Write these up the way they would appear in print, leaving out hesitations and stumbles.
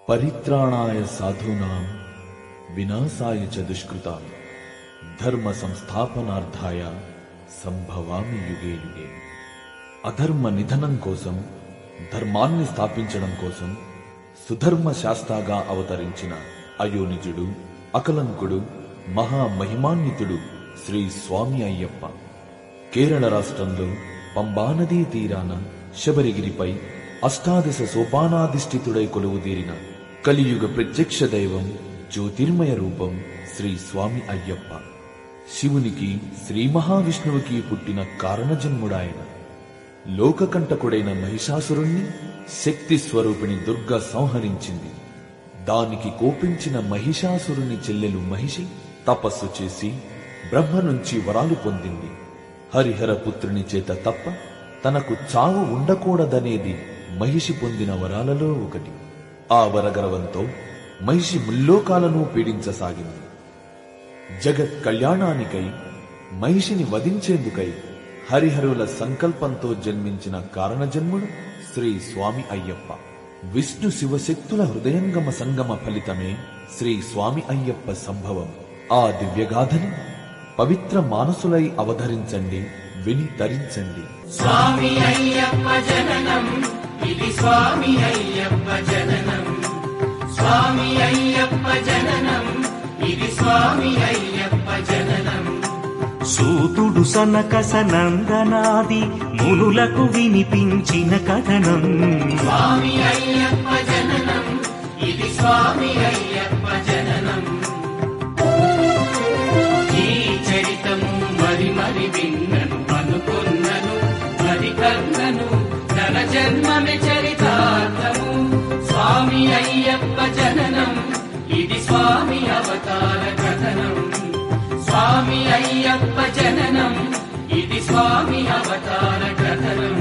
పరిత్రాణాయ సాధూనాం వినాశాయ చ దుష్కృతాం ధర్మ సంస్థాపనార్థాయ సంభవామి యుగే యుగే. అధర్మ నిధనం కోసం, ధర్మాన్ని స్థాపించడం కోసం సుధర్మ శాస్త్రగా అవతరించిన అయోనిజుడు, అకలంకుడు, మహామహిమాన్వితుడు శ్రీ స్వామి అయ్యప్ప కేరళ రాష్ట్రంలో పంబానదీ తీరాన శబరిగిరిపై అష్టాదశ సోపానాధిష్ఠితుడై కొలువుదీరిన కలియుగ ప్రత్యక్ష దైవం, జ్యోతిర్మయ రూపం శ్రీ స్వామి అయ్యప్ప. శివునికి, శ్రీ మహావిష్ణువుకి పుట్టిన కారణజన్ముడాయన. లోకకంటకుడైన మహిషాసురుణ్ణి శక్తి స్వరూపిణి దుర్గ సంహరించింది. దానికి కోపించిన మహిషాసురుని చెల్లెలు మహిషి తపస్సు చేసి బ్రహ్మ నుంచి వరాలు పొందింది. హరిహర పుత్రుని చేత తప్ప తనకు చావు ఉండకూడదనేది మహిషి పొందిన వరాలలో ఒకటి. ఆ వరగర్వంతో మహిషి ముల్లోకాలను పీడించసాగింది. జగత్ కళ్యాణానికై, మహిషిని వధించేందుకై హరిహరుల సంకల్పంతో జన్మించిన కారణజన్ముడు శ్రీ స్వామి అయ్యప్ప. విష్ణు శివశక్తుల హృదయంగమ సంగమ ఫలితమే శ్రీ స్వామి అయ్యప్ప సంభవం. ఆ దివ్యగాథని పవిత్ర మానసులై అవధరించండి, విని తరించండి. స్వామి అయ్యప్ప జననం, ఇది స్వామి అయ్యప్ప జననం. స్వామి అయ్యప్ప జననం, ఇది స్వామి అయ్యప్ప జననం. సూతుడు సనక సనందనాది మునులకు వినిపించిన కథనం. స్వామి అయ్యప్ప జననం, ఇది స్వామి అయ్యప్ప జననం. ఈ చరితము మరి మరి విన్నను, అనుకున్నను మరి కన్నను, తన జన్మమే చరితార్థము. స్వామి అయ్యప్ప జననం, ఇది స్వామి అవతార కథనం. స్వామి అయ్యప్ప జననం, ఇది స్వామి అవతార కథనం.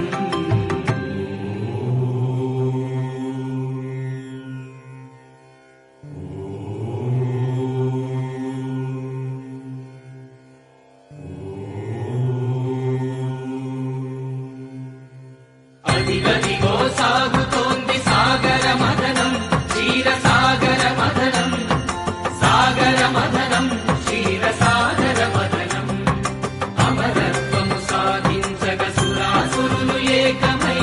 అదిగదిగో సాగుతోంది సాగర మదనం, క్షీర సాగర మదనం. సాగర మదనం, క్షీర సాగర మదనం. అమరత్వము సాధించగ సురాసురులు ఏకమై,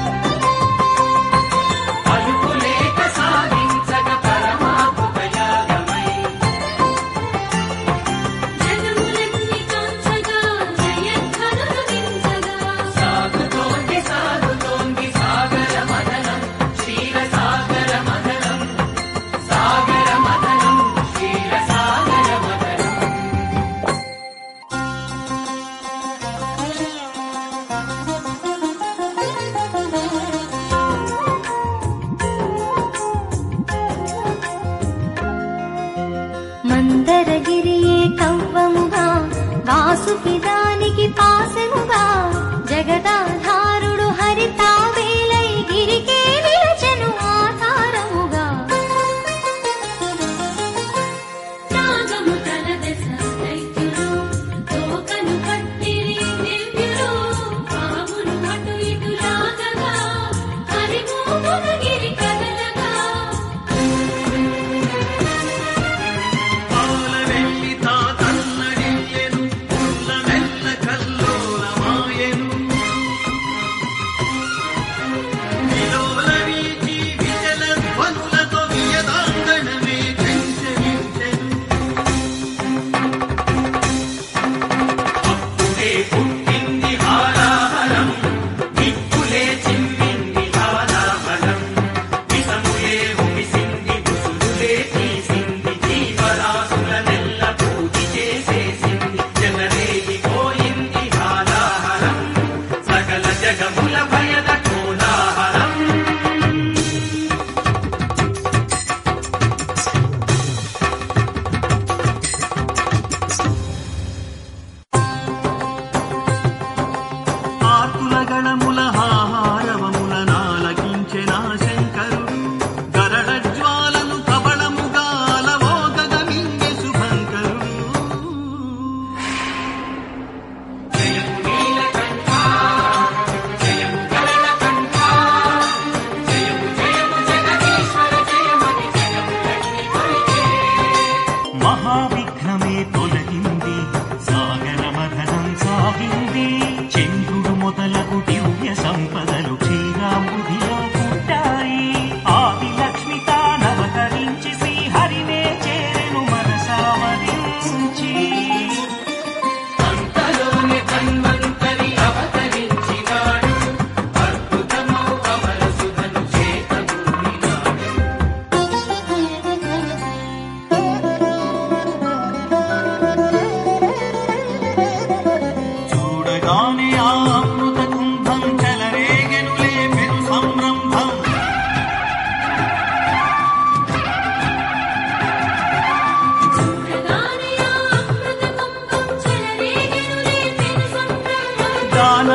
అలుపులేక సాధించగ పరమాద్భుత యాగమై. జనములన్నీ కాంచగా, జయధ్వనులు వించగా. సాగుతోంది సాగుతోంది సాగర మదనం, క్షీర సాగర మదనం. సాగర మదనం, క్షీర సాగర మదనం. మందరగిరియే కవ్వముగా, వాసుకి దానికి పాసముగా. జగదాధారుడు హరితావేలై గిరికే నిలచెను ఆధారముగా. నాగము తల దశ దైత్యులు, తోకను పట్టిరి దివ్యులు. పామును అటు ఇటు లాగగా, హరిమోమున గిరి కదలగా. పాలవెల్లి తాతన్నడిల్లెను, పుల్ల మెల్ల కల్లోలమాయెను.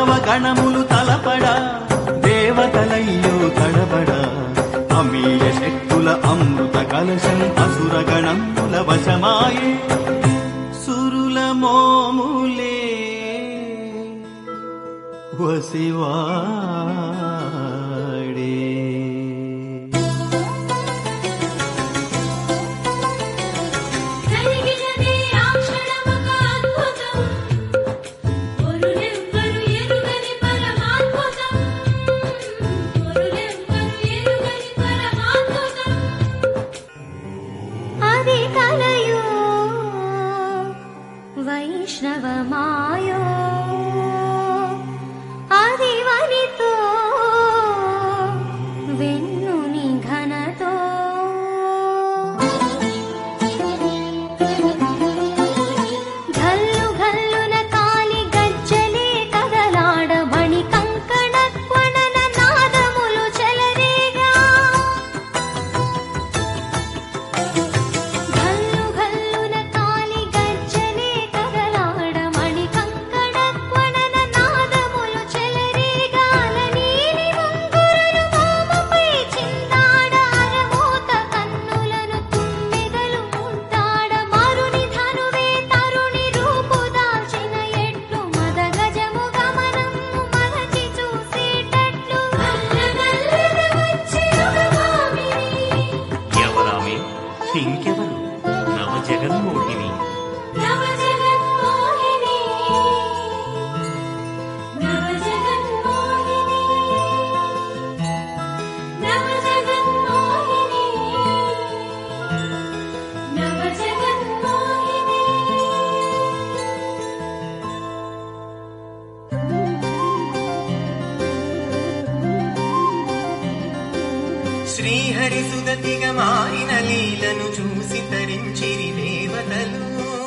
దానవ గణములు తలపడా దేవతలయ్యో తడబడా అమీయ శక్తుల అమృత కలశం అసుర గణముల వశమాయే సురుల మోములే వసివాడే వైష్ణవమాయో ఆదివనితో వెన్నుని ఘనతో ఘల్లు ఘల్లున కాలి గజ్జలే కదలాడ మణి కంకణ క్వణన నాదములు చెలరేగా ఘల్లు ఘల్లున కాలి గజ్జలే కదలాడ మణి కంకణ క్వణన నాదములు చెలరేగా నీలి ముంగురులు మోముపై చిందాడ అరమోత కన్నులను తుమ్మెదలు ముంటాడ మారుని ధనువే తరుణి రూపు దాల్చిన ఎట్లు మద గజము గమనము మరచి చూసేటట్లు గల్లగల్లన వచ్చి యుగమామిని ఎవరామె ఇంకెవరు నవ జగన్మోహిని నవ జగన్మోహిని నవ జగన్మోహిని నవ జగన్మోహిని నవ జగన్మోహిని శ్రీహరి సుగతిగా మారిన లీలను చూసి తరించిరి దేవతలు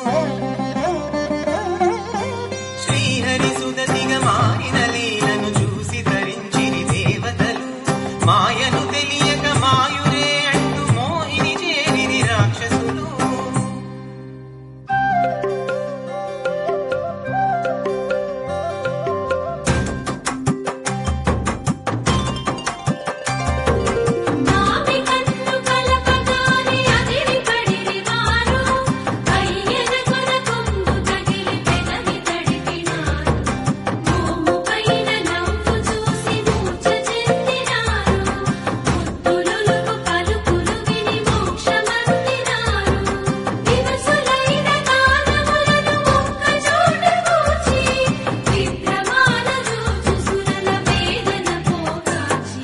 శ్రీహరి సుగతిగా మారిన లీలను చూసి తరించిరి దేవతలు మాయను తెలియక మాయురే అంటూ మోహిని చేరిరి రాక్షసులు మామి కన్ను కలపగానే అదిరి పడిరి వారు అయ్యన కొన కొంగు తగిలి పెదవి తడిపినారు మోము పైన నవ్వు చూసి మూర్ఛ చెందినారు ముద్దులులుకు పలుకులు విని మోక్షమందినారు వివసులైన గానములను ఒక్క చోట కూర్చి విభ్రమాన చూచు సురల వేదన పోగాచి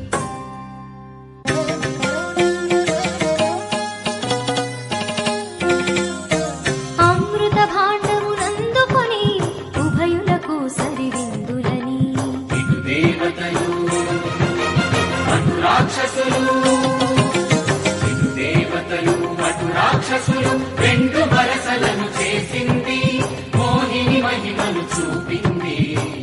అమృత భాండమునందుకొని ఉభయులకు సరివిందులని ఇటు దేవతలు అటు రాక్షసులు ఇటు దేవతలు అటు రాక్షసులు రెండు వరసలను చేసింది మోహిని మహిమను చూపింది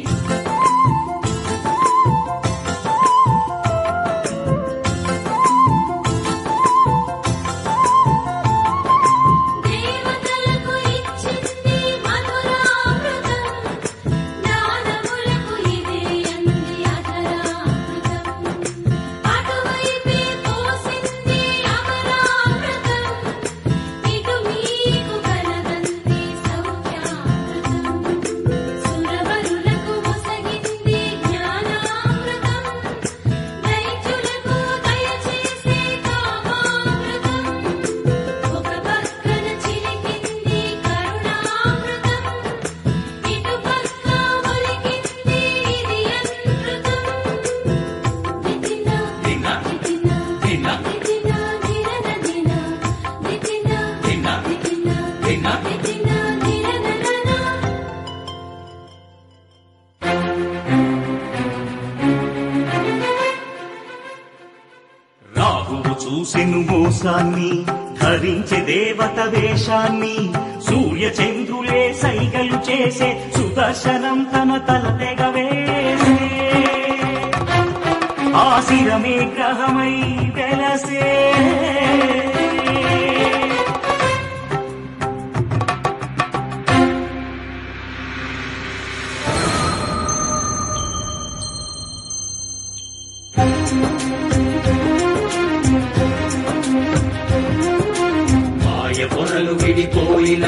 దేవతలకు ఇచ్చింది మధురామృతం దానవులకు ఇదే అంది అధరామృతం అటువైపే పోసింది అమరామృతం ఇటు మీకు కలదంది సౌఖ్యామృతం సురవరులకు మొసగింది జ్ఞానామృతం దైత్యులకు దయచేసే కామామృతం ఒక పక్కన చిలికింది కరుణామృతం ఇటు పక్క ఒలికింది ఇది అమృతం దితిన దిన దితిన దిన దితిన దిరన దిన దితిన దిన దితిన దిన దితిన దిరనన రాహువు చూసెను మోసాన్ని ధరించే దేవత వేషాన్ని సూర్య చంద్రులే సైగలు చేసే సుదర్శనం తన తల తెగవేసే ఆశిరమే గ్రహమై వెలసే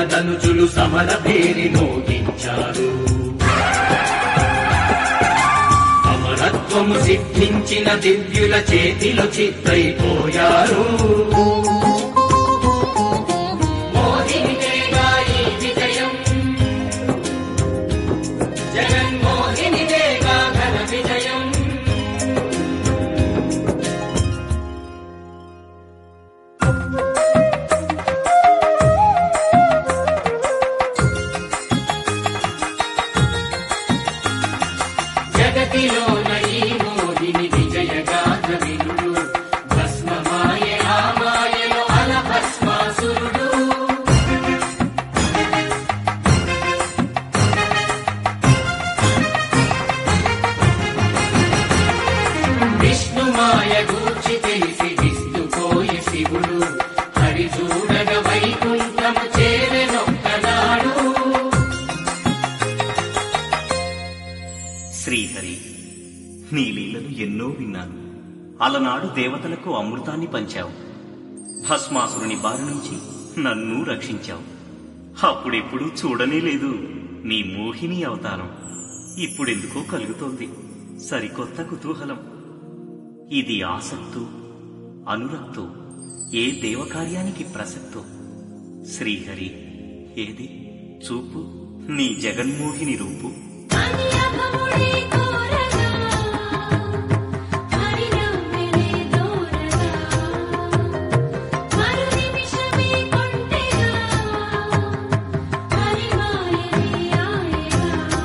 ధనుజులు సమర భేరి మోగించారు. అమరత్వము సిద్ధించిన దివ్యుల చేతిలో చిత్తైపోయారు. మోహినిదేగా ఈ విజయం, జగన్మోహినిదేగా ఘన విజయం. జగతిలోన ఈ మోహిని విజయగాథ వినుడు, భస్మమాయే ఆ మాయలో అల భస్మాసురుడు. విష్ణుమాయ గూర్చి తెలిసి విస్తుపోయే శివుడు, హరి చూడగ వైకుంఠము చేరెనొక్కనాడు. శ్రీహరి, నీ లీలలు ఎన్నో విన్నాను. అలనాడు దేవతలకు అమృతాన్ని పంచావు. భస్మాసురుని బారి నుంచి నన్ను రక్షించావు. అప్పుడెప్పుడు చూడనే లేదు నీ మోహిని అవతారం. ఇప్పుడెందుకో కలుగుతోంది సరికొత్త కుతూహలం. ఇది ఆసక్తో, అనురక్తో, ఏ దేవకార్యానికి ప్రసక్తో. శ్రీహరి, ఏది చూపు నీ జగన్మోహిని రూపు. అని అభముడి కోరగా హరి నవ్వెనే దూరగా మరు నిమిషమే కొంటెగా హరి మాయనే ఆయగా.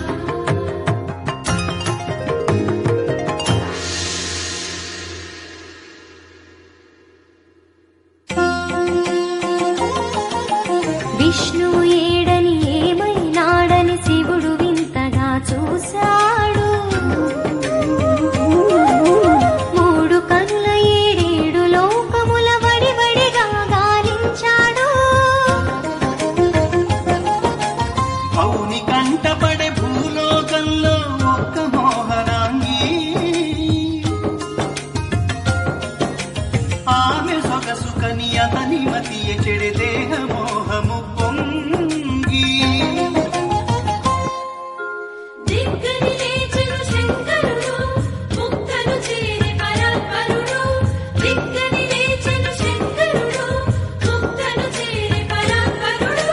విష్ణువు ఏడని ఏమైనాడని శివుడు వింతగా చూశాడు. మూడు కనుల ఏడేడు లోకముల వడివడిగా గాలించాడు. అవుని కంటపడే భూలోకంలో ఒక్క మోహనాంగి, ఆమె సొగసుకని అతని మతియ చెడే దేహ మోహము పొంగి. దిగ్గని లేచెను శంకరుడు, ముక్తను చేరి పరాత్పరుడు. దిగ్గని లేచెను శంకరుడు, ముక్తను చేరి పరాత్పరుడు.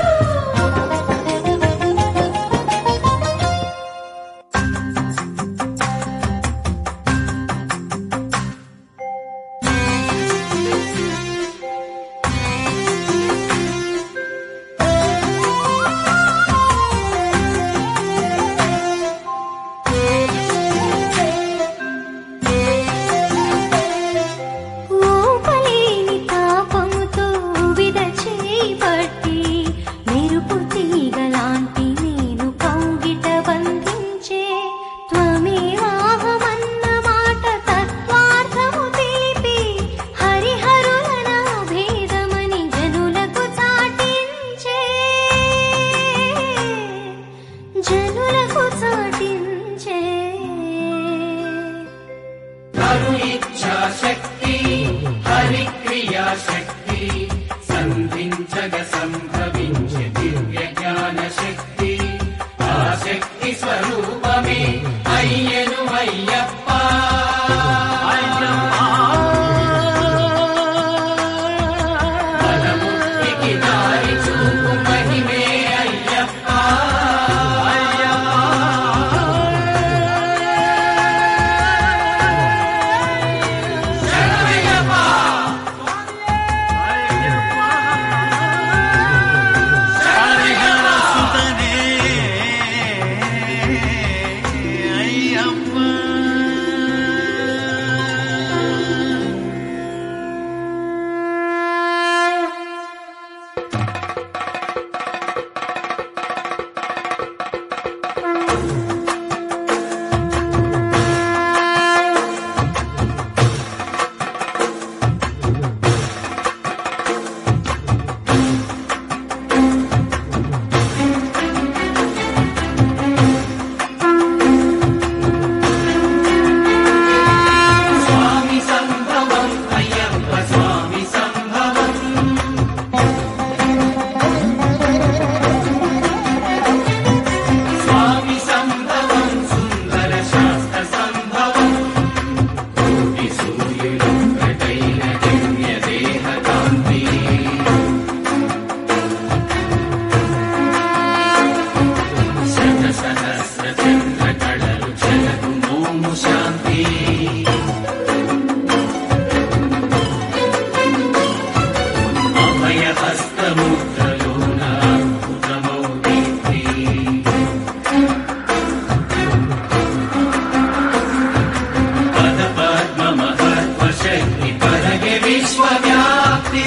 శక్తి పరగే విశ్వవ్యాప్తి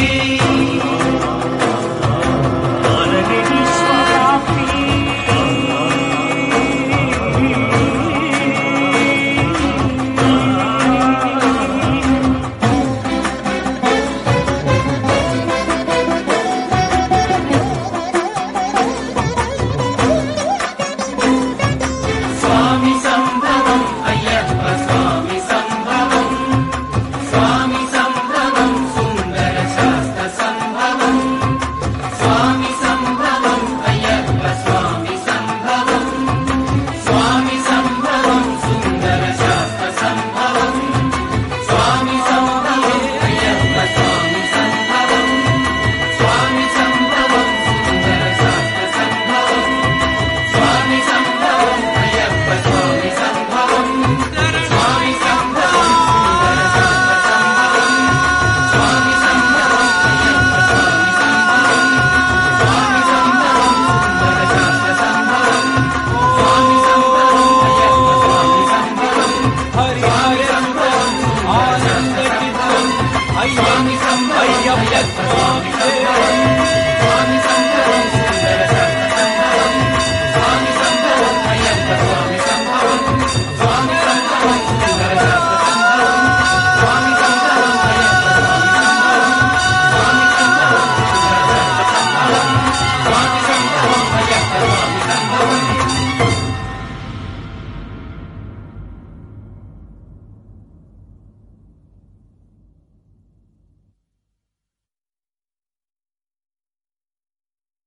పరగే విశ్వవ్యాప్తి స్వామి సంభవం అయ్యప్ప స్వామి సంభవం స్వామి సంభవం సుందర శాస్త్ర సంభవం స్వామి సంభవం అయ్యప్ప స్వామి సంభవం స్వామి సంభవం సుందర శాస్త్ర సంభవం స్వామి సంభవం అయ్యప్ప స్వామి సంభవం స్వామి సంభవం సుందర శాస్త్ర సంభవం స్వామి సంభవం అయ్యప్ప స్వామి సంభవం స్వామి సంభవం సుందర శాస్త్ర సంభవం స్వామి సంభవం అయ్యప్ప స్వామి సంభవం స్వామి సంభవం సుందర శాస్త్ర సంభవం స్వామి సంభవం అయ్యప్ప స్వామి సంభవం హరి హరి సంభవం ఆనంద చిత్తం అయ్యప్ప స్వామి